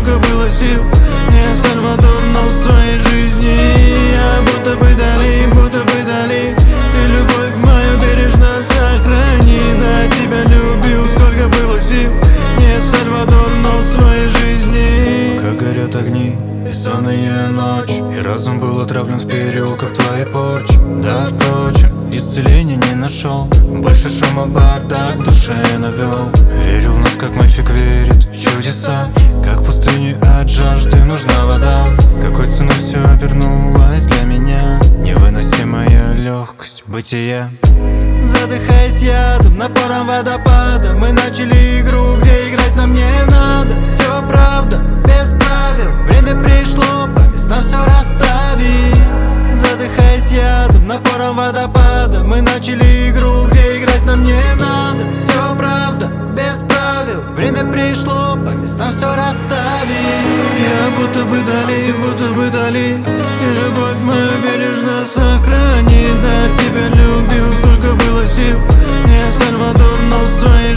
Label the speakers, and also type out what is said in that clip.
Speaker 1: сколько было сил. Не Сальвадор, но в своей жизни я будто бы Дали, будто бы Дали. Ты любовь мою бережно сохрани. Да, тебя любил, сколько было сил. Не Сальвадор, но в своей жизни.
Speaker 2: Как горят огни, бессонная ночь, и разум был отравлен в переулках твоей порчи. Да, впрочем, исцеления не нашел. Больше шума бардак душе навел. Верил в нас, как мальчик верит в чудеса. Как в пустыне от жажды нужна вода. Какой ценой все обернулось для меня. Невыносимая легкость бытия.
Speaker 1: Задыхаясь ядом, напором водопада, мы начали игру, где играть нам не надо. Все правда, без правил, время пришло по местам все расставить. Задыхаясь ядом, напором водопада, мы начали игру, где играть нам не надо. Все правда, без правил, время пришло по местам все расставить. Я будто бы Дали, будто бы Дали. Ты любовь мою бережно сохрани. Да, тебя любил, сколько было сил. Не Сальвадор, но в своей